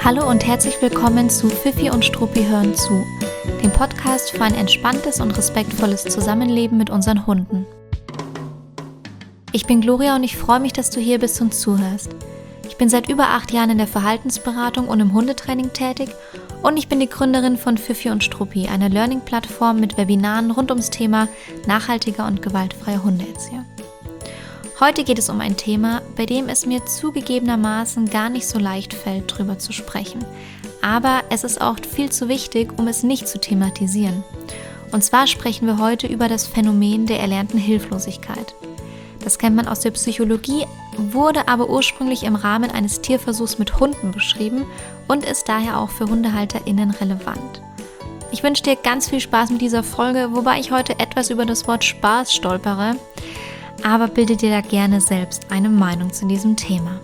Hallo und herzlich willkommen zu Fifi und Struppi hören zu, dem Podcast für ein entspanntes und respektvolles Zusammenleben mit unseren Hunden. Ich bin Gloria und ich freue mich, dass du hier bist und zuhörst. Ich bin seit über 8 Jahren in der Verhaltensberatung und im Hundetraining tätig und ich bin die Gründerin von Fifi und Struppi, einer Learning-Plattform mit Webinaren rund ums Thema nachhaltiger und gewaltfreier Hundeerziehung. Heute geht es um ein Thema, bei dem es mir zugegebenermaßen gar nicht so leicht fällt, drüber zu sprechen. Aber es ist auch viel zu wichtig, um es nicht zu thematisieren. Und zwar sprechen wir heute über das Phänomen der erlernten Hilflosigkeit. Das kennt man aus der Psychologie, wurde aber ursprünglich im Rahmen eines Tierversuchs mit Hunden beschrieben und ist daher auch für HundehalterInnen relevant. Ich wünsche dir ganz viel Spaß mit dieser Folge, wobei ich heute etwas über das Wort Spaß stolpere, aber bilde dir da gerne selbst eine Meinung zu diesem Thema.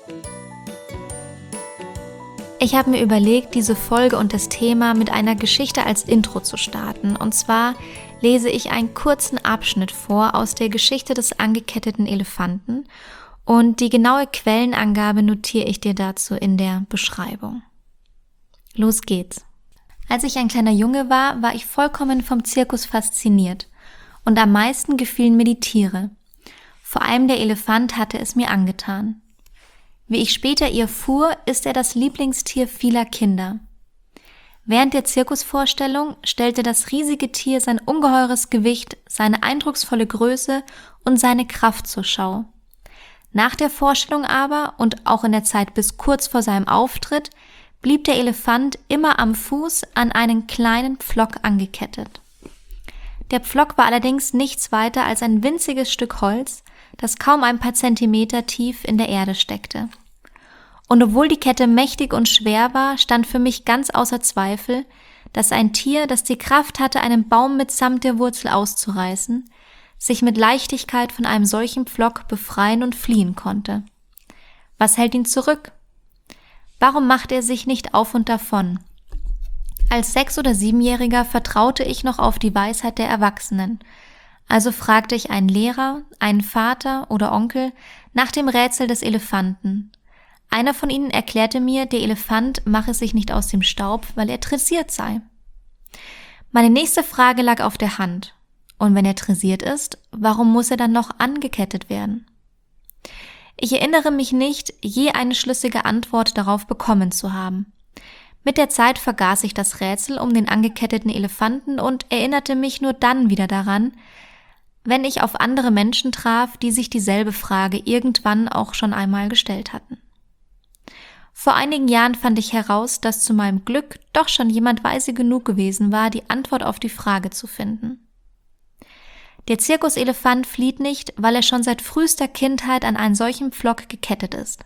Ich habe mir überlegt, diese Folge und das Thema mit einer Geschichte als Intro zu starten. Und zwar lese ich einen kurzen Abschnitt vor aus der Geschichte des angeketteten Elefanten und die genaue Quellenangabe notiere ich dir dazu in der Beschreibung. Los geht's. Als ich ein kleiner Junge war ich vollkommen vom Zirkus fasziniert und am meisten gefielen mir die Tiere. Vor allem der Elefant hatte es mir angetan. Wie ich später erfuhr, ist er das Lieblingstier vieler Kinder. Während der Zirkusvorstellung stellte das riesige Tier sein ungeheures Gewicht, seine eindrucksvolle Größe und seine Kraft zur Schau. Nach der Vorstellung aber und auch in der Zeit bis kurz vor seinem Auftritt blieb der Elefant immer am Fuß an einen kleinen Pflock angekettet. Der Pflock war allerdings nichts weiter als ein winziges Stück Holz, das kaum ein paar Zentimeter tief in der Erde steckte. Und obwohl die Kette mächtig und schwer war, stand für mich ganz außer Zweifel, dass ein Tier, das die Kraft hatte, einen Baum mitsamt der Wurzel auszureißen, sich mit Leichtigkeit von einem solchen Pflock befreien und fliehen konnte. Was hält ihn zurück? Warum macht er sich nicht auf und davon? Als 6- oder 7-Jähriger vertraute ich noch auf die Weisheit der Erwachsenen. Also fragte ich einen Lehrer, einen Vater oder Onkel nach dem Rätsel des Elefanten. Einer von ihnen erklärte mir, der Elefant mache sich nicht aus dem Staub, weil er dressiert sei. Meine nächste Frage lag auf der Hand. Und wenn er dressiert ist, warum muss er dann noch angekettet werden? Ich erinnere mich nicht, je eine schlüssige Antwort darauf bekommen zu haben. Mit der Zeit vergaß ich das Rätsel um den angeketteten Elefanten und erinnerte mich nur dann wieder daran, wenn ich auf andere Menschen traf, die sich dieselbe Frage irgendwann auch schon einmal gestellt hatten. Vor einigen Jahren fand ich heraus, dass zu meinem Glück doch schon jemand weise genug gewesen war, die Antwort auf die Frage zu finden. Der Zirkuselefant flieht nicht, weil er schon seit frühester Kindheit an einen solchen Pflock gekettet ist.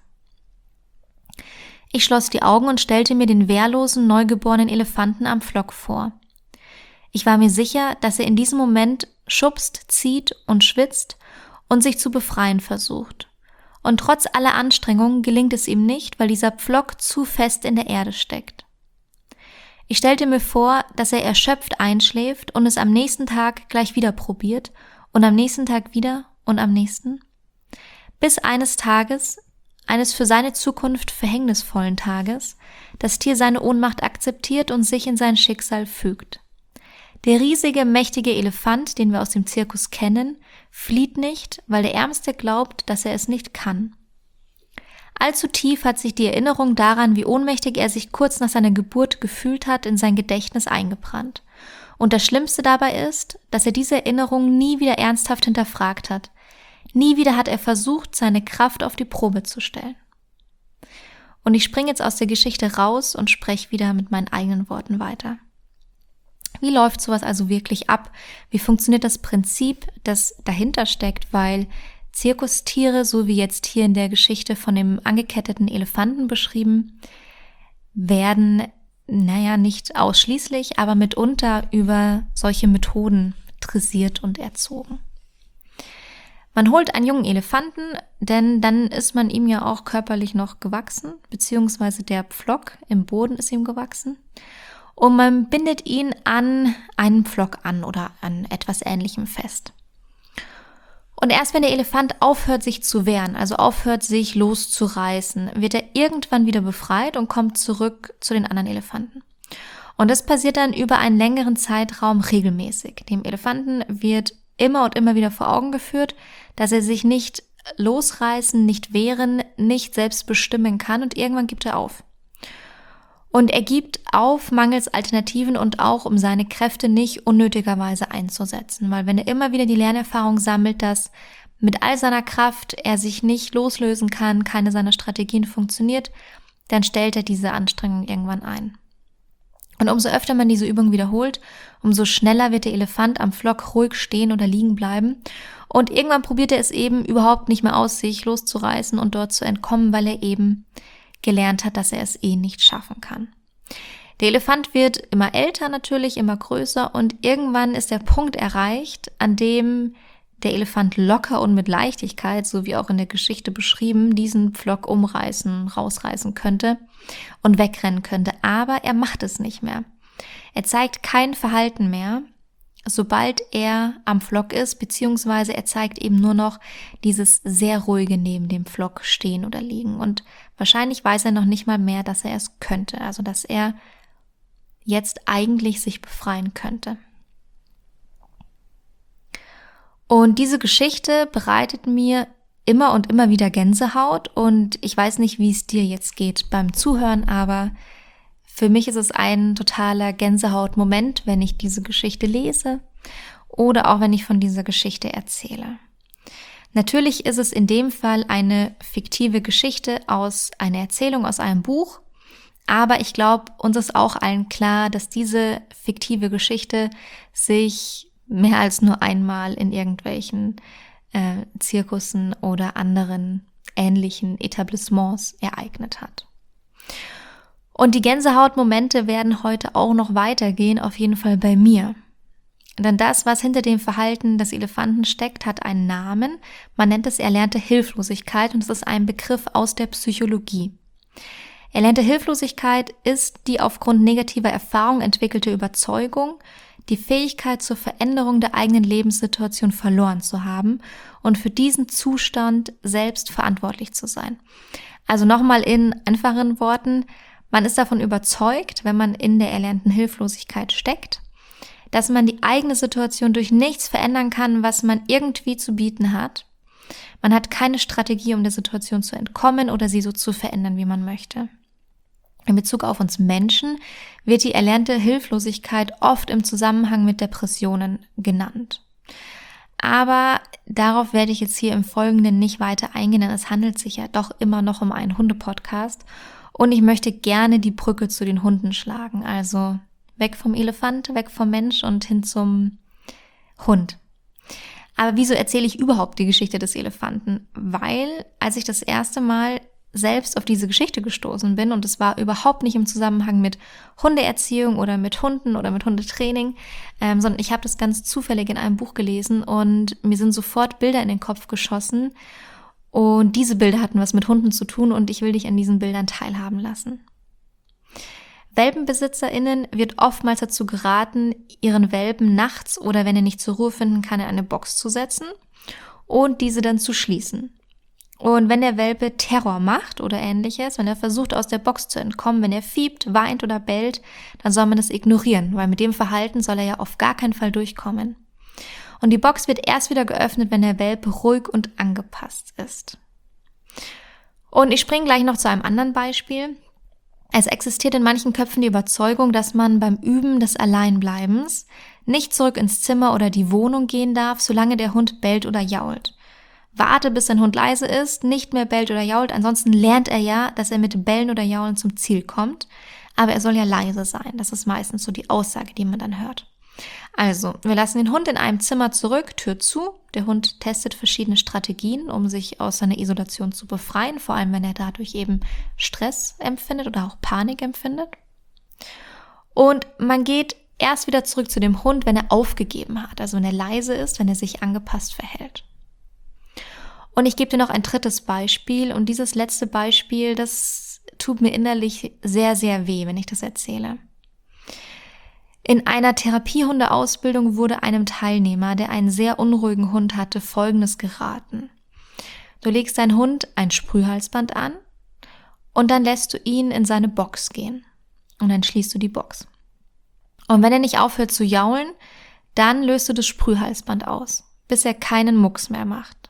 Ich schloss die Augen und stellte mir den wehrlosen, neugeborenen Elefanten am Pflock vor. Ich war mir sicher, dass er in diesem Moment schubst, zieht und schwitzt und sich zu befreien versucht. Und trotz aller Anstrengungen gelingt es ihm nicht, weil dieser Pflock zu fest in der Erde steckt. Ich stellte mir vor, dass er erschöpft einschläft und es am nächsten Tag gleich wieder probiert und am nächsten Tag wieder und am nächsten, bis eines Tages, eines für seine Zukunft verhängnisvollen Tages, das Tier seine Ohnmacht akzeptiert und sich in sein Schicksal fügt. Der riesige, mächtige Elefant, den wir aus dem Zirkus kennen, flieht nicht, weil der Ärmste glaubt, dass er es nicht kann. Allzu tief hat sich die Erinnerung daran, wie ohnmächtig er sich kurz nach seiner Geburt gefühlt hat, in sein Gedächtnis eingebrannt. Und das Schlimmste dabei ist, dass er diese Erinnerung nie wieder ernsthaft hinterfragt hat. Nie wieder hat er versucht, seine Kraft auf die Probe zu stellen. Und ich springe jetzt aus der Geschichte raus und spreche wieder mit meinen eigenen Worten weiter. Wie läuft sowas also wirklich ab? Wie funktioniert das Prinzip, das dahinter steckt? Weil Zirkustiere, so wie jetzt hier in der Geschichte von dem angeketteten Elefanten beschrieben, werden, nicht ausschließlich, aber mitunter über solche Methoden dressiert und erzogen. Man holt einen jungen Elefanten, denn dann ist man ihm ja auch körperlich noch gewachsen, beziehungsweise der Pflock im Boden ist ihm gewachsen. Und man bindet ihn an einen Pflock an oder an etwas Ähnlichem fest. Und erst wenn der Elefant aufhört, sich zu wehren, also aufhört, sich loszureißen, wird er irgendwann wieder befreit und kommt zurück zu den anderen Elefanten. Und das passiert dann über einen längeren Zeitraum regelmäßig. Dem Elefanten wird immer und immer wieder vor Augen geführt, dass er sich nicht losreißen, nicht wehren, nicht selbst bestimmen kann, und irgendwann gibt er auf. Und er gibt auf mangels Alternativen und auch, um seine Kräfte nicht unnötigerweise einzusetzen. Weil wenn er immer wieder die Lernerfahrung sammelt, dass mit all seiner Kraft er sich nicht loslösen kann, keine seiner Strategien funktioniert, dann stellt er diese Anstrengung irgendwann ein. Und umso öfter man diese Übung wiederholt, umso schneller wird der Elefant am Pflock ruhig stehen oder liegen bleiben. Und irgendwann probiert er es eben überhaupt nicht mehr aus, sich loszureißen und dort zu entkommen, weil er eben gelernt hat, dass er es nicht schaffen kann. Der Elefant wird immer älter natürlich, immer größer, und irgendwann ist der Punkt erreicht, an dem der Elefant locker und mit Leichtigkeit, so wie auch in der Geschichte beschrieben, diesen Pflock umreißen, rausreißen könnte und wegrennen könnte. Aber er macht es nicht mehr. Er zeigt kein Verhalten mehr, sobald er am Pflock ist, beziehungsweise er zeigt eben nur noch dieses sehr ruhige neben dem Pflock stehen oder liegen. Und wahrscheinlich weiß er noch nicht mal mehr, dass er es könnte, also dass er jetzt eigentlich sich befreien könnte. Und diese Geschichte bereitet mir immer und immer wieder Gänsehaut, und ich weiß nicht, wie es dir jetzt geht beim Zuhören, aber für mich ist es ein totaler Gänsehautmoment, wenn ich diese Geschichte lese oder auch wenn ich von dieser Geschichte erzähle. Natürlich ist es in dem Fall eine fiktive Geschichte einer Erzählung aus einem Buch, aber ich glaube, uns ist auch allen klar, dass diese fiktive Geschichte sich mehr als nur einmal in irgendwelchen Zirkussen oder anderen ähnlichen Etablissements ereignet hat. Und die Gänsehautmomente werden heute auch noch weitergehen, auf jeden Fall bei mir. Denn das, was hinter dem Verhalten des Elefanten steckt, hat einen Namen. Man nennt es erlernte Hilflosigkeit, und es ist ein Begriff aus der Psychologie. Erlernte Hilflosigkeit ist die aufgrund negativer Erfahrung entwickelte Überzeugung, die Fähigkeit zur Veränderung der eigenen Lebenssituation verloren zu haben und für diesen Zustand selbst verantwortlich zu sein. Also nochmal in einfachen Worten: Man ist davon überzeugt, wenn man in der erlernten Hilflosigkeit steckt, dass man die eigene Situation durch nichts verändern kann, was man irgendwie zu bieten hat. Man hat keine Strategie, um der Situation zu entkommen oder sie so zu verändern, wie man möchte. In Bezug auf uns Menschen wird die erlernte Hilflosigkeit oft im Zusammenhang mit Depressionen genannt. Aber darauf werde ich jetzt hier im Folgenden nicht weiter eingehen, denn es handelt sich ja doch immer noch um einen Hundepodcast. Und ich möchte gerne die Brücke zu den Hunden schlagen, also weg vom Elefant, weg vom Mensch und hin zum Hund. Aber wieso erzähle ich überhaupt die Geschichte des Elefanten? Weil, als ich das erste Mal selbst auf diese Geschichte gestoßen bin, und es war überhaupt nicht im Zusammenhang mit Hundeerziehung oder mit Hunden oder mit Hundetraining, sondern ich habe das ganz zufällig in einem Buch gelesen und mir sind sofort Bilder in den Kopf geschossen. Und diese Bilder hatten was mit Hunden zu tun, und ich will dich an diesen Bildern teilhaben lassen. WelpenbesitzerInnen wird oftmals dazu geraten, ihren Welpen nachts oder wenn er nicht zur Ruhe finden kann, in eine Box zu setzen und diese dann zu schließen. Und wenn der Welpe Terror macht oder ähnliches, wenn er versucht, aus der Box zu entkommen, wenn er fiebt, weint oder bellt, dann soll man das ignorieren, weil mit dem Verhalten soll er ja auf gar keinen Fall durchkommen. Und die Box wird erst wieder geöffnet, wenn der Welpe ruhig und angepasst ist. Und ich springe gleich noch zu einem anderen Beispiel. Es existiert in manchen Köpfen die Überzeugung, dass man beim Üben des Alleinbleibens nicht zurück ins Zimmer oder die Wohnung gehen darf, solange der Hund bellt oder jault. Warte, bis dein Hund leise ist, nicht mehr bellt oder jault, ansonsten lernt er ja, dass er mit Bellen oder Jaulen zum Ziel kommt, aber er soll ja leise sein. Das ist meistens so die Aussage, die man dann hört. Also, wir lassen den Hund in einem Zimmer zurück, Tür zu. Der Hund testet verschiedene Strategien, um sich aus seiner Isolation zu befreien, vor allem wenn er dadurch eben Stress empfindet oder auch Panik empfindet. Und man geht erst wieder zurück zu dem Hund, wenn er aufgegeben hat, also wenn er leise ist, wenn er sich angepasst verhält. Und ich gebe dir noch ein drittes Beispiel, und dieses letzte Beispiel, das tut mir innerlich sehr, sehr weh, wenn ich das erzähle. In einer Therapiehundeausbildung wurde einem Teilnehmer, der einen sehr unruhigen Hund hatte, Folgendes geraten. Du legst deinen Hund ein Sprühhalsband an und dann lässt du ihn in seine Box gehen. Und dann schließt du die Box. Und wenn er nicht aufhört zu jaulen, dann löst du das Sprühhalsband aus, bis er keinen Mucks mehr macht.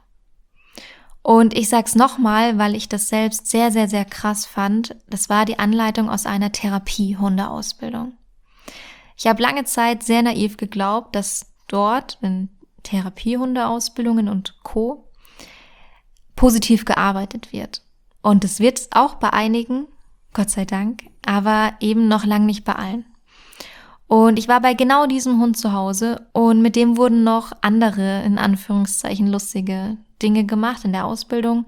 Und ich sag's nochmal, weil ich das selbst sehr, sehr, sehr krass fand. Das war die Anleitung aus einer Therapiehundeausbildung. Ich habe lange Zeit sehr naiv geglaubt, dass dort in Therapiehundeausbildungen und Co. positiv gearbeitet wird. Und es wird es auch bei einigen, Gott sei Dank, aber eben noch lang nicht bei allen. Und ich war bei genau diesem Hund zu Hause und mit dem wurden noch andere, in Anführungszeichen, lustige Dinge gemacht in der Ausbildung.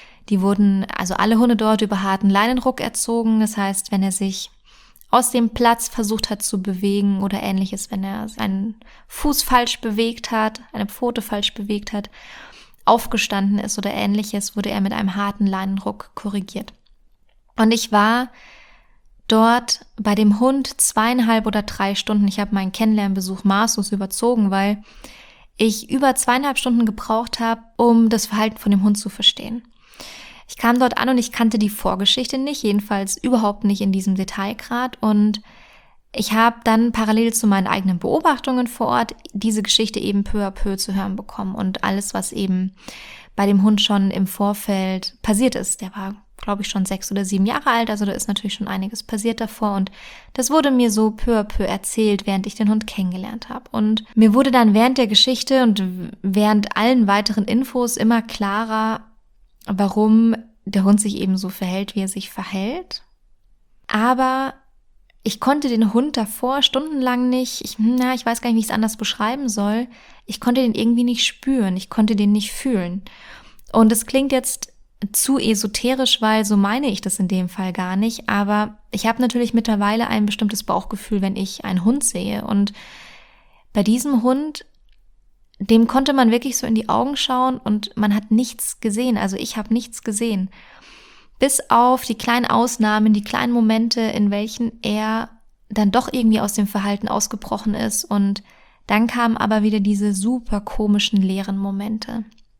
Also alle Hunde dort über harten Leinenruck erzogen. Das heißt, wenn er sich aus dem Platz versucht hat zu bewegen oder ähnliches, wenn er seinen Fuß falsch bewegt hat, eine Pfote falsch bewegt hat, aufgestanden ist oder ähnliches, wurde er mit einem harten Leinenruck korrigiert. Und ich war dort bei dem Hund 2,5 oder 3 Stunden. Ich habe meinen Kennenlernbesuch maßlos überzogen, weil ich über 2,5 Stunden gebraucht habe, um das Verhalten von dem Hund zu verstehen. Ich kam dort an und ich kannte die Vorgeschichte nicht, jedenfalls überhaupt nicht in diesem Detailgrad. Und ich habe dann parallel zu meinen eigenen Beobachtungen vor Ort diese Geschichte eben peu à peu zu hören bekommen. Und alles, was eben bei dem Hund schon im Vorfeld passiert ist. Der war, glaube ich, schon 6 oder 7 Jahre alt, also da ist natürlich schon einiges passiert davor. Und das wurde mir so peu à peu erzählt, während ich den Hund kennengelernt habe. Und mir wurde dann während der Geschichte und während allen weiteren Infos immer klarer, warum der Hund sich eben so verhält, wie er sich verhält. Aber ich konnte den Hund davor stundenlang nicht, ich weiß gar nicht, wie ich es anders beschreiben soll, ich konnte den irgendwie nicht spüren, ich konnte den nicht fühlen. Und es klingt jetzt zu esoterisch, weil so meine ich das in dem Fall gar nicht, aber ich habe natürlich mittlerweile ein bestimmtes Bauchgefühl, wenn ich einen Hund sehe. Und bei diesem Hund, dem konnte man wirklich so in die Augen schauen und man hat nichts gesehen. Also ich habe nichts gesehen. Bis auf die kleinen Ausnahmen, die kleinen Momente, in welchen er dann doch irgendwie aus dem Verhalten ausgebrochen ist. Und dann kamen aber wieder diese super komischen, leeren Momente.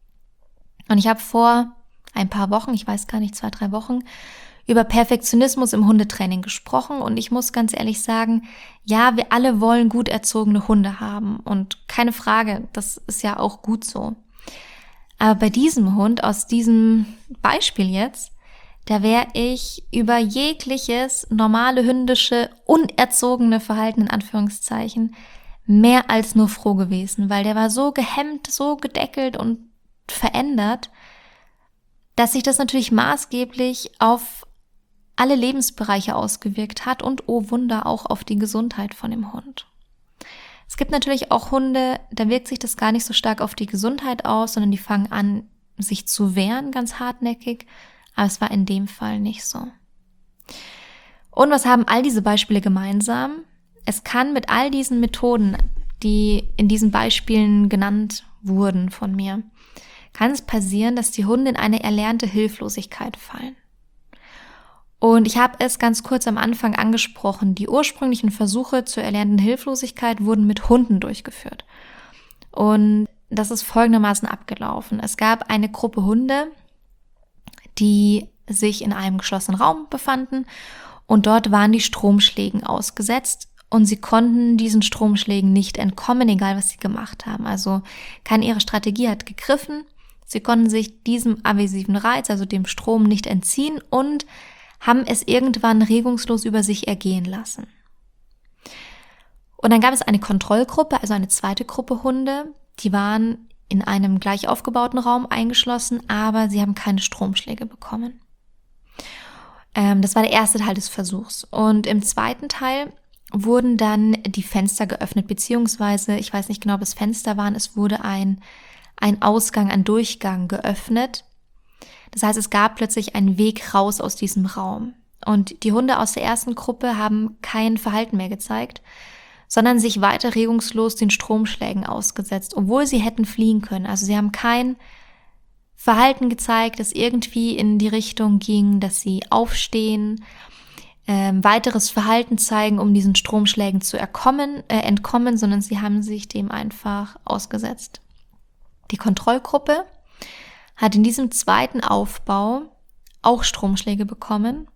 Und ich habe vor ein paar Wochen, ich weiß gar nicht, 2, 3 Wochen, über Perfektionismus im Hundetraining gesprochen und ich muss ganz ehrlich sagen, ja, wir alle wollen gut erzogene Hunde haben und keine Frage, das ist ja auch gut so. Aber bei diesem Hund, aus diesem Beispiel jetzt, da wäre ich über jegliches normale hündische, unerzogene Verhalten in Anführungszeichen mehr als nur froh gewesen, weil der war so gehemmt, so gedeckelt und verändert, dass sich das natürlich maßgeblich auf alle Lebensbereiche ausgewirkt hat und, oh Wunder, auch auf die Gesundheit von dem Hund. Es gibt natürlich auch Hunde, da wirkt sich das gar nicht so stark auf die Gesundheit aus, sondern die fangen an, sich zu wehren, ganz hartnäckig, aber es war in dem Fall nicht so. Und was haben all diese Beispiele gemeinsam? Es kann mit all diesen Methoden, die in diesen Beispielen genannt wurden von mir, kann es passieren, dass die Hunde in eine erlernte Hilflosigkeit fallen. Und ich habe es ganz kurz am Anfang angesprochen, die ursprünglichen Versuche zur erlernten Hilflosigkeit wurden mit Hunden durchgeführt. Und das ist folgendermaßen abgelaufen. Es gab eine Gruppe Hunde, die sich in einem geschlossenen Raum befanden und dort waren die Stromschlägen ausgesetzt und sie konnten diesen Stromschlägen nicht entkommen, egal was sie gemacht haben. Also ihre Strategie hat gegriffen, sie konnten sich diesem aversiven Reiz, also dem Strom, nicht entziehen und haben es irgendwann regungslos über sich ergehen lassen. Und dann gab es eine Kontrollgruppe, also eine zweite Gruppe Hunde, die waren in einem gleich aufgebauten Raum eingeschlossen, aber sie haben keine Stromschläge bekommen. Das war der erste Teil des Versuchs. Und im zweiten Teil wurden dann die Fenster geöffnet, beziehungsweise, ich weiß nicht genau, ob es Fenster waren, es wurde ein Ausgang, ein Durchgang geöffnet. Das heißt, es gab plötzlich einen Weg raus aus diesem Raum. Und die Hunde aus der ersten Gruppe haben kein Verhalten mehr gezeigt, sondern sich weiter regungslos den Stromschlägen ausgesetzt, obwohl sie hätten fliehen können. Also sie haben kein Verhalten gezeigt, das irgendwie in die Richtung ging, dass sie aufstehen. weiteres Verhalten zeigen, um diesen Stromschlägen zu entkommen, sondern sie haben sich dem einfach ausgesetzt. Die Kontrollgruppe hat in diesem zweiten Aufbau auch Stromschläge bekommen,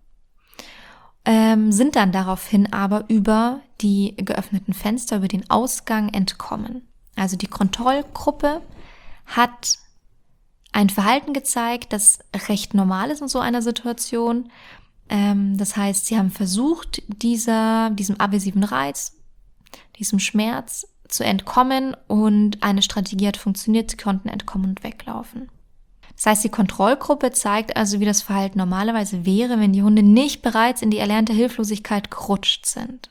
sind dann daraufhin aber über die geöffneten Fenster, über den Ausgang entkommen. Also die Kontrollgruppe hat ein Verhalten gezeigt, das recht normal ist in so einer Situation. Das heißt, sie haben versucht, diesem aversiven Reiz, diesem Schmerz zu entkommen und eine Strategie hat funktioniert, sie konnten entkommen und weglaufen. Das heißt, die Kontrollgruppe zeigt also, wie das Verhalten normalerweise wäre, wenn die Hunde nicht bereits in die erlernte Hilflosigkeit gerutscht sind.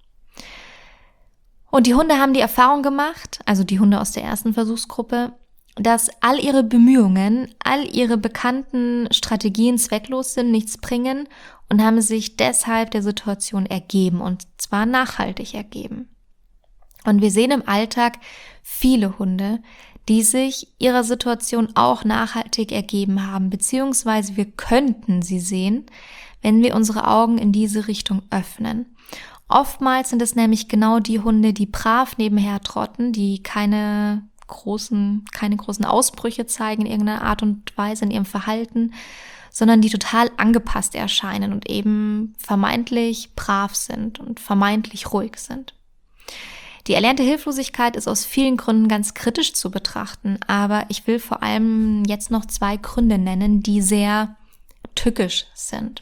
Und die Hunde haben die Erfahrung gemacht, also die Hunde aus der ersten Versuchsgruppe, dass all ihre Bemühungen, all ihre bekannten Strategien zwecklos sind, nichts bringen und haben sich deshalb der Situation ergeben und zwar nachhaltig ergeben. Und wir sehen im Alltag viele Hunde, die sich ihrer Situation auch nachhaltig ergeben haben, beziehungsweise wir könnten sie sehen, wenn wir unsere Augen in diese Richtung öffnen. Oftmals sind es nämlich genau die Hunde, die brav nebenher trotten, die keine großen Ausbrüche zeigen in irgendeiner Art und Weise in ihrem Verhalten, sondern die total angepasst erscheinen und eben vermeintlich brav sind und vermeintlich ruhig sind. Die erlernte Hilflosigkeit ist aus vielen Gründen ganz kritisch zu betrachten, aber ich will vor allem jetzt noch 2 Gründe nennen, die sehr tückisch sind.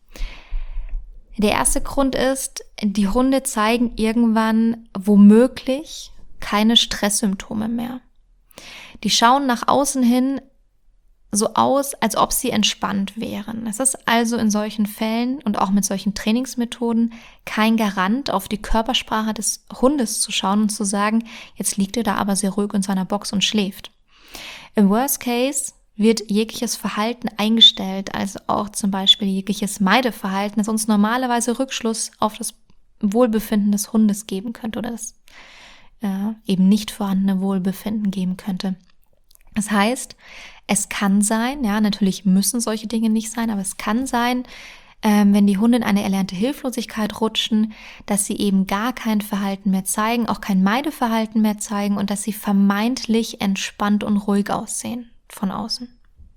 Der erste Grund ist, die Hunde zeigen irgendwann womöglich keine Stresssymptome mehr. Die schauen nach außen hin so aus, als ob sie entspannt wären. Es ist also in solchen Fällen und auch mit solchen Trainingsmethoden kein Garant, auf die Körpersprache des Hundes zu schauen und zu sagen, jetzt liegt er da aber sehr ruhig in seiner Box und schläft. Im Worst Case wird jegliches Verhalten eingestellt, also auch zum Beispiel jegliches Meideverhalten, das uns normalerweise Rückschluss auf das Wohlbefinden des Hundes geben könnte oder das eben nicht vorhandene Wohlbefinden geben könnte. Das heißt, es kann sein, ja, natürlich müssen solche Dinge nicht sein, aber es kann sein, wenn die Hunde in eine erlernte Hilflosigkeit rutschen, dass sie eben gar kein Verhalten mehr zeigen, auch kein Meideverhalten mehr zeigen und dass sie vermeintlich entspannt und ruhig aussehen von außen.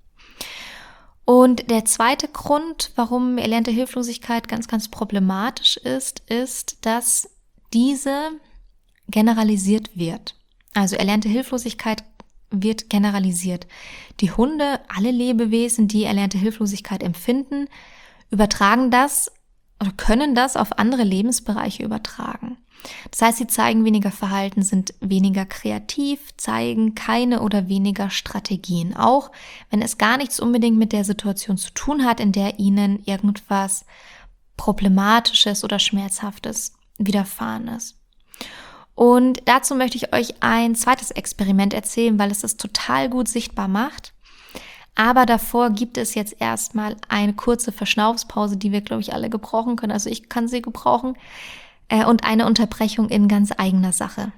Und der zweite Grund, warum erlernte Hilflosigkeit ganz, ganz problematisch ist, dass diese generalisiert wird. Also erlernte Hilflosigkeit wird generalisiert. Die Hunde, alle Lebewesen, die erlernte Hilflosigkeit empfinden, übertragen das oder können das auf andere Lebensbereiche übertragen. Das heißt, sie zeigen weniger Verhalten, sind weniger kreativ, zeigen keine oder weniger Strategien, auch wenn es gar nichts unbedingt mit der Situation zu tun hat, in der ihnen irgendwas Problematisches oder Schmerzhaftes widerfahren ist. Und dazu möchte ich euch ein zweites Experiment erzählen, weil es das total gut sichtbar macht. Aber davor gibt es jetzt erstmal eine kurze Verschnaufspause, die wir, glaube ich, alle gebrauchen können. Also ich kann sie gebrauchen. Und eine Unterbrechung in ganz eigener Sache.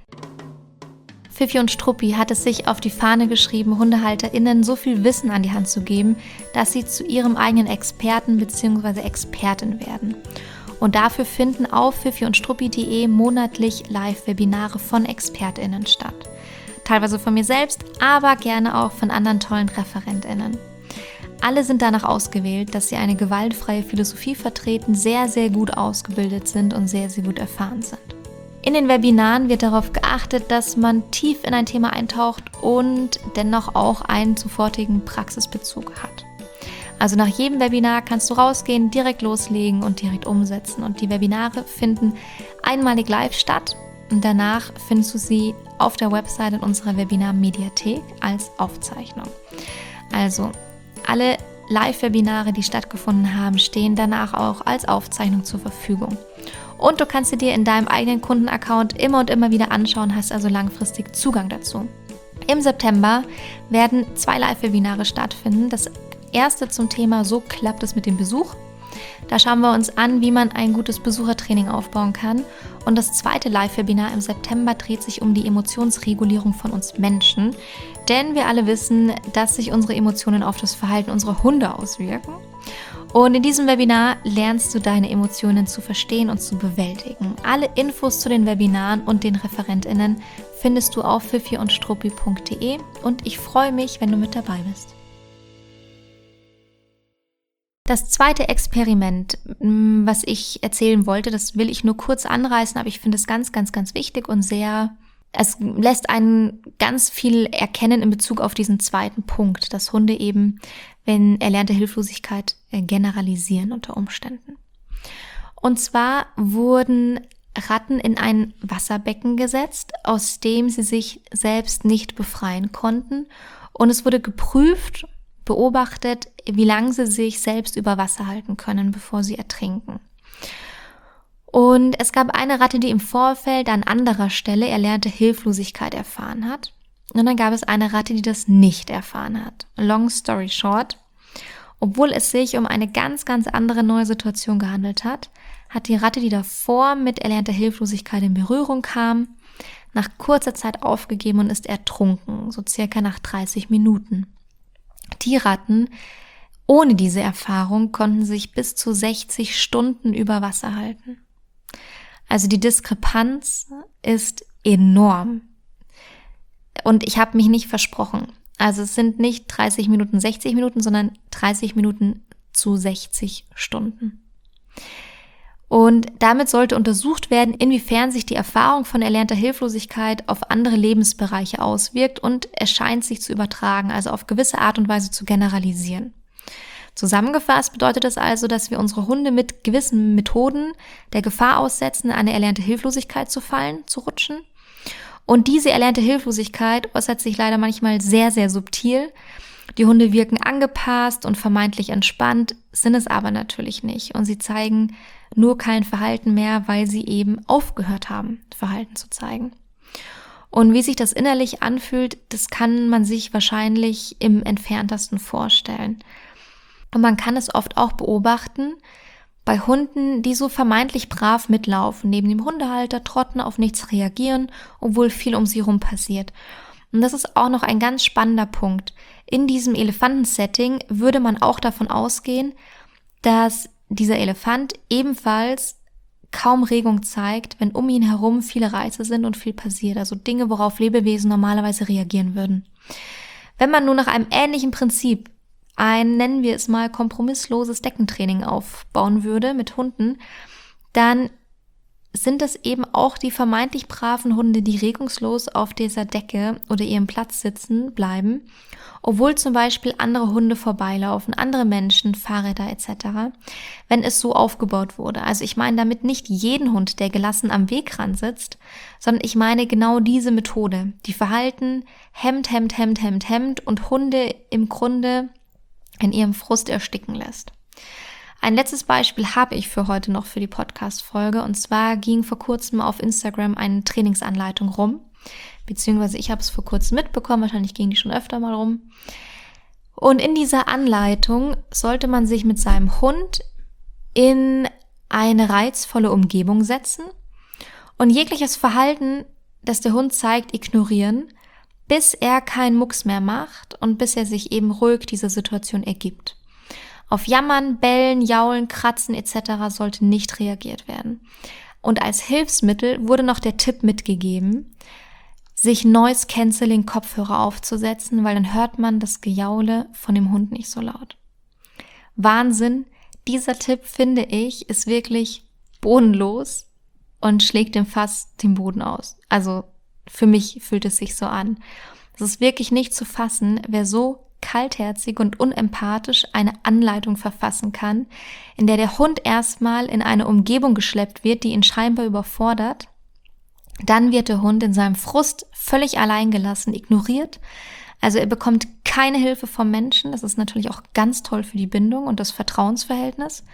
Fifi und Struppi hat es sich auf die Fahne geschrieben, HundehalterInnen so viel Wissen an die Hand zu geben, dass sie zu ihrem eigenen Experten bzw. Expertin werden. Und dafür finden auf fifiundstruppi.de monatlich Live-Webinare von ExpertInnen statt. Teilweise von mir selbst, aber gerne auch von anderen tollen ReferentInnen. Alle sind danach ausgewählt, dass sie eine gewaltfreie Philosophie vertreten, sehr, sehr gut ausgebildet sind und sehr, sehr gut erfahren sind. In den Webinaren wird darauf geachtet, dass man tief in ein Thema eintaucht und dennoch auch einen sofortigen Praxisbezug hat. Also nach jedem Webinar kannst du rausgehen, direkt loslegen und direkt umsetzen. Und die Webinare finden einmalig live statt und danach findest du sie auf der Website in unserer Webinar-Mediathek als Aufzeichnung. Also alle Live-Webinare, die stattgefunden haben, stehen danach auch als Aufzeichnung zur Verfügung. Und du kannst sie dir in deinem eigenen Kundenaccount immer und immer wieder anschauen, hast also langfristig Zugang dazu. Im September werden 2 Live-Webinare stattfinden. Das erste zum Thema So klappt es mit dem Besuch. Da schauen wir uns an, wie man ein gutes Besuchertraining aufbauen kann. Und das zweite Live-Webinar im September dreht sich um die Emotionsregulierung von uns Menschen. Denn wir alle wissen, dass sich unsere Emotionen auf das Verhalten unserer Hunde auswirken. Und in diesem Webinar lernst du deine Emotionen zu verstehen und zu bewältigen. Alle Infos zu den Webinaren und den ReferentInnen findest du auf fifiundstruppi.de und ich freue mich, wenn du mit dabei bist. Das zweite Experiment, was ich erzählen wollte, das will ich nur kurz anreißen, aber ich finde es ganz, ganz, ganz wichtig und es lässt einen ganz viel erkennen in Bezug auf diesen zweiten Punkt, dass Hunde eben, wenn erlernte Hilflosigkeit generalisieren unter Umständen. Und zwar wurden Ratten in ein Wasserbecken gesetzt, aus dem sie sich selbst nicht befreien konnten. Und es wurde beobachtet, wie lange sie sich selbst über Wasser halten können, bevor sie ertrinken. Und es gab eine Ratte, die im Vorfeld an anderer Stelle erlernte Hilflosigkeit erfahren hat. Und dann gab es eine Ratte, die das nicht erfahren hat. Long story short, obwohl es sich um eine ganz, ganz andere neue Situation gehandelt hat, hat die Ratte, die davor mit erlernter Hilflosigkeit in Berührung kam, nach kurzer Zeit aufgegeben und ist ertrunken, so circa nach 30 Minuten. Die Ratten ohne diese Erfahrung konnten sich bis zu 60 Stunden über Wasser halten. Also die Diskrepanz ist enorm. Und ich habe mich nicht versprochen. Also es sind nicht 30 Minuten, 60 Minuten, sondern 30 Minuten zu 60 Stunden. Und damit sollte untersucht werden, inwiefern sich die Erfahrung von erlernter Hilflosigkeit auf andere Lebensbereiche auswirkt und es scheint sich zu übertragen, also auf gewisse Art und Weise zu generalisieren. Zusammengefasst bedeutet das also, dass wir unsere Hunde mit gewissen Methoden der Gefahr aussetzen, in eine erlernte Hilflosigkeit zu fallen, zu rutschen. Und diese erlernte Hilflosigkeit äußert sich leider manchmal sehr, sehr subtil. Die Hunde wirken angepasst und vermeintlich entspannt, sind es aber natürlich nicht. Und sie zeigen nur kein Verhalten mehr, weil sie eben aufgehört haben, Verhalten zu zeigen. Und wie sich das innerlich anfühlt, das kann man sich wahrscheinlich im Entferntesten vorstellen. Und man kann es oft auch beobachten bei Hunden, die so vermeintlich brav mitlaufen, neben dem Hundehalter trotten, auf nichts reagieren, obwohl viel um sie rum passiert. Und das ist auch noch ein ganz spannender Punkt. In diesem Elefantensetting würde man auch davon ausgehen, dass dieser Elefant ebenfalls kaum Regung zeigt, wenn um ihn herum viele Reize sind und viel passiert, also Dinge, worauf Lebewesen normalerweise reagieren würden. Wenn man nur nach einem ähnlichen Prinzip ein, nennen wir es mal, kompromissloses Deckentraining aufbauen würde mit Hunden, dann sind es eben auch die vermeintlich braven Hunde, die regungslos auf dieser Decke oder ihrem Platz sitzen bleiben, obwohl zum Beispiel andere Hunde vorbeilaufen, andere Menschen, Fahrräder etc., wenn es so aufgebaut wurde. Also ich meine damit nicht jeden Hund, der gelassen am Wegrand sitzt, sondern ich meine genau diese Methode, die Verhalten hemmt und Hunde im Grunde in ihrem Frust ersticken lässt. Ein letztes Beispiel habe ich für heute noch für die Podcast-Folge, und zwar ging vor kurzem auf Instagram eine Trainingsanleitung rum, beziehungsweise ich habe es vor kurzem mitbekommen, wahrscheinlich ging die schon öfter mal rum. Und in dieser Anleitung sollte man sich mit seinem Hund in eine reizvolle Umgebung setzen und jegliches Verhalten, das der Hund zeigt, ignorieren, bis er keinen Mucks mehr macht und bis er sich eben ruhig dieser Situation ergibt. Auf Jammern, Bellen, Jaulen, Kratzen etc. sollte nicht reagiert werden. Und als Hilfsmittel wurde noch der Tipp mitgegeben, sich Noise-Canceling-Kopfhörer aufzusetzen, weil dann hört man das Gejaule von dem Hund nicht so laut. Wahnsinn, dieser Tipp, finde ich, ist wirklich bodenlos und schlägt dem fast den Boden aus. Also für mich fühlt es sich so an. Es ist wirklich nicht zu fassen, wer so kaltherzig und unempathisch eine Anleitung verfassen kann, in der der Hund erstmal in eine Umgebung geschleppt wird, die ihn scheinbar überfordert. Dann wird der Hund in seinem Frust völlig allein gelassen, ignoriert. Also er bekommt keine Hilfe vom Menschen. Das ist natürlich auch ganz toll für die Bindung und das Vertrauensverhältnis.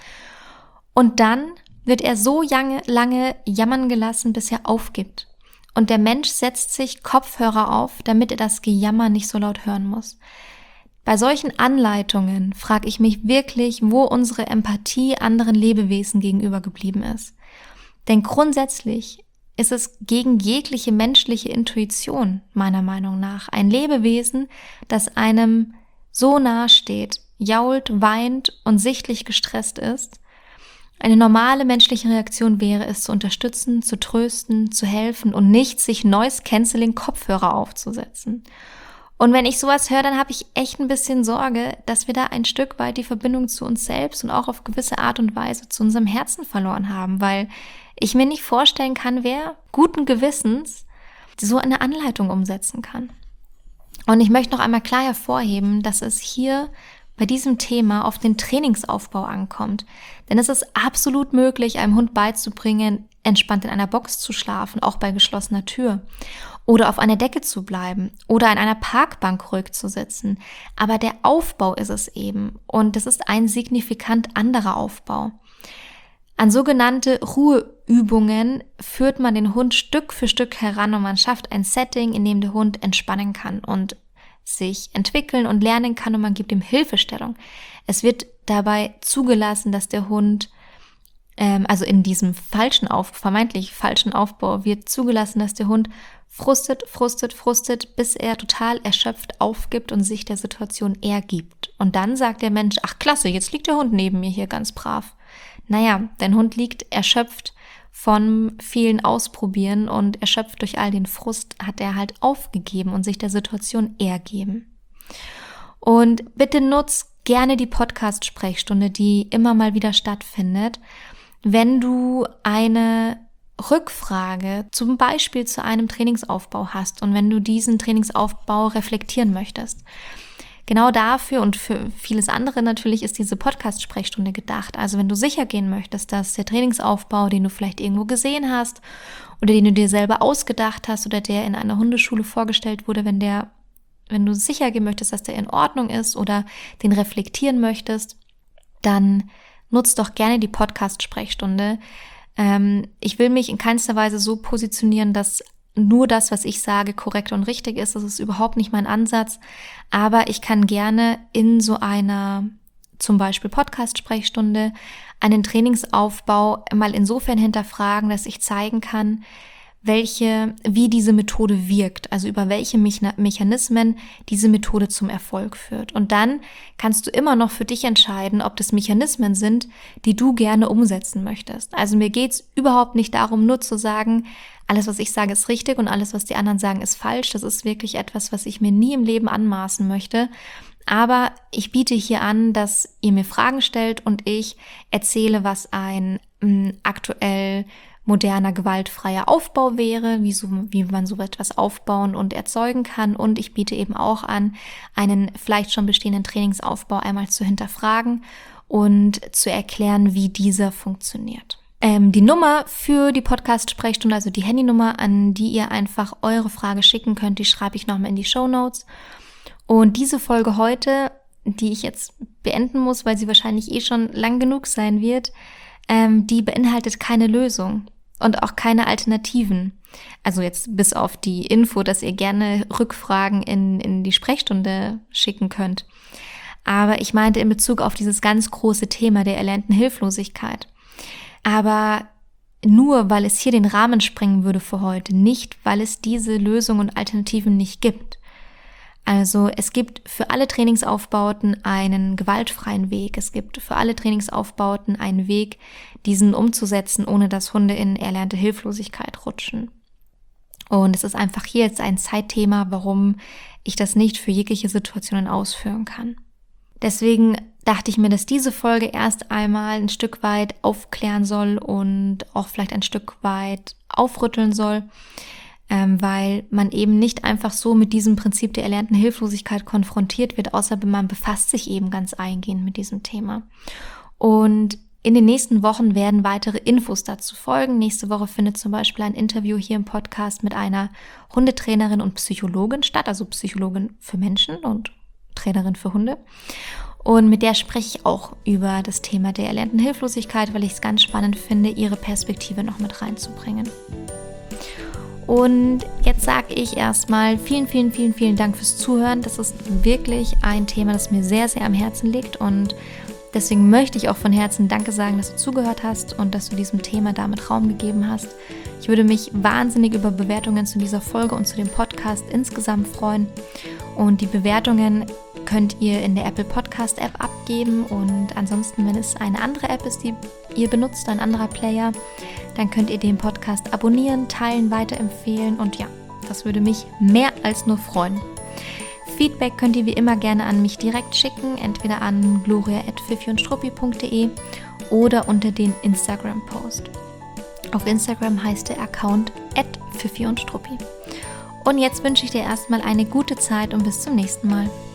Und dann wird er so lange jammern gelassen, bis er aufgibt. Und der Mensch setzt sich Kopfhörer auf, damit er das Gejammer nicht so laut hören muss. Bei solchen Anleitungen frage ich mich wirklich, wo unsere Empathie anderen Lebewesen gegenüber geblieben ist. Denn grundsätzlich ist es gegen jegliche menschliche Intuition, meiner Meinung nach, ein Lebewesen, das einem so nahe steht, jault, weint und sichtlich gestresst ist. Eine normale menschliche Reaktion wäre es, zu unterstützen, zu trösten, zu helfen und nicht sich Noise-Canceling-Kopfhörer aufzusetzen. Und wenn ich sowas höre, dann habe ich echt ein bisschen Sorge, dass wir da ein Stück weit die Verbindung zu uns selbst und auch auf gewisse Art und Weise zu unserem Herzen verloren haben, weil ich mir nicht vorstellen kann, wer guten Gewissens so eine Anleitung umsetzen kann. Und ich möchte noch einmal klar hervorheben, dass es hier bei diesem Thema auf den Trainingsaufbau ankommt. Denn es ist absolut möglich, einem Hund beizubringen, entspannt in einer Box zu schlafen, auch bei geschlossener Tür. Oder auf einer Decke zu bleiben oder an einer Parkbank ruhig zu sitzen. Aber der Aufbau ist es eben. Und es ist ein signifikant anderer Aufbau. An sogenannte Ruheübungen führt man den Hund Stück für Stück heran und man schafft ein Setting, in dem der Hund entspannen kann und sich entwickeln und lernen kann und man gibt ihm Hilfestellung. Es wird dabei zugelassen, dass der Hund, also in diesem vermeintlich falschen Aufbau, wird zugelassen, dass der Hund frustet, bis er total erschöpft aufgibt und sich der Situation ergibt. Und dann sagt der Mensch, ach klasse, jetzt liegt der Hund neben mir hier ganz brav. Naja, dein Hund liegt erschöpft von vielen Ausprobieren und erschöpft durch all den Frust hat er halt aufgegeben und sich der Situation ergeben. Und bitte nutz gerne die Podcast-Sprechstunde, die immer mal wieder stattfindet, wenn du eine Rückfrage zum Beispiel zu einem Trainingsaufbau hast und wenn du diesen Trainingsaufbau reflektieren möchtest. Genau dafür und für vieles andere natürlich ist diese Podcast-Sprechstunde gedacht. Also wenn du sicher gehen möchtest, dass der Trainingsaufbau, den du vielleicht irgendwo gesehen hast oder den du dir selber ausgedacht hast oder der in einer Hundeschule vorgestellt wurde, wenn du sicher gehen möchtest, dass der in Ordnung ist oder den reflektieren möchtest, dann nutz doch gerne die Podcast-Sprechstunde. Ich will mich in keinster Weise so positionieren, dass nur das, was ich sage, korrekt und richtig ist. Das ist überhaupt nicht mein Ansatz. Aber ich kann gerne in so einer zum Beispiel Podcast-Sprechstunde einen Trainingsaufbau mal insofern hinterfragen, dass ich zeigen kann, wie diese Methode wirkt, also über welche Mechanismen diese Methode zum Erfolg führt. Und dann kannst du immer noch für dich entscheiden, ob das Mechanismen sind, die du gerne umsetzen möchtest. Also mir geht's überhaupt nicht darum, nur zu sagen, alles, was ich sage, ist richtig und alles, was die anderen sagen, ist falsch. Das ist wirklich etwas, was ich mir nie im Leben anmaßen möchte. Aber ich biete hier an, dass ihr mir Fragen stellt und ich erzähle, was ein aktuell moderner, gewaltfreier Aufbau wäre, wie man so etwas aufbauen und erzeugen kann. Und ich biete eben auch an, einen vielleicht schon bestehenden Trainingsaufbau einmal zu hinterfragen und zu erklären, wie dieser funktioniert. Die Nummer für die Podcast-Sprechstunde, also die Handynummer, an die ihr einfach eure Frage schicken könnt, die schreibe ich nochmal in die Shownotes. Und diese Folge heute, die ich jetzt beenden muss, weil sie wahrscheinlich schon lang genug sein wird, die beinhaltet keine Lösung und auch keine Alternativen. Also jetzt bis auf die Info, dass ihr gerne Rückfragen in die Sprechstunde schicken könnt. Aber ich meinte in Bezug auf dieses ganz große Thema der erlernten Hilflosigkeit. Aber nur, weil es hier den Rahmen sprengen würde für heute, nicht, weil es diese Lösungen und Alternativen nicht gibt. Also es gibt für alle Trainingsaufbauten einen gewaltfreien Weg. Es gibt für alle Trainingsaufbauten einen Weg, diesen umzusetzen, ohne dass Hunde in erlernte Hilflosigkeit rutschen. Und es ist einfach hier jetzt ein Zeitthema, warum ich das nicht für jegliche Situationen ausführen kann. Deswegen dachte ich mir, dass diese Folge erst einmal ein Stück weit aufklären soll und auch vielleicht ein Stück weit aufrütteln soll, weil man eben nicht einfach so mit diesem Prinzip der erlernten Hilflosigkeit konfrontiert wird, außer man befasst sich eben ganz eingehend mit diesem Thema. Und in den nächsten Wochen werden weitere Infos dazu folgen. Nächste Woche findet zum Beispiel ein Interview hier im Podcast mit einer Hundetrainerin und Psychologin statt, also Psychologin für Menschen und Trainerin für Hunde. Und mit der spreche ich auch über das Thema der erlernten Hilflosigkeit, weil ich es ganz spannend finde, ihre Perspektive noch mit reinzubringen. Und jetzt sage ich erstmal vielen Dank fürs Zuhören. Das ist wirklich ein Thema, das mir sehr, sehr am Herzen liegt und deswegen möchte ich auch von Herzen Danke sagen, dass du zugehört hast und dass du diesem Thema damit Raum gegeben hast. Ich würde mich wahnsinnig über Bewertungen zu dieser Folge und zu dem Podcast insgesamt freuen. Und die Bewertungen könnt ihr in der Apple Podcast App abgeben und ansonsten, wenn es eine andere App ist, die ihr benutzt, ein anderer Player, dann könnt ihr den Podcast abonnieren, teilen, weiterempfehlen und ja, das würde mich mehr als nur freuen. Feedback könnt ihr wie immer gerne an mich direkt schicken, entweder an gloria@fifiundstruppi.de oder unter den Instagram-Post. Auf Instagram heißt der Account @fifiundstruppi. Und jetzt wünsche ich dir erstmal eine gute Zeit und bis zum nächsten Mal.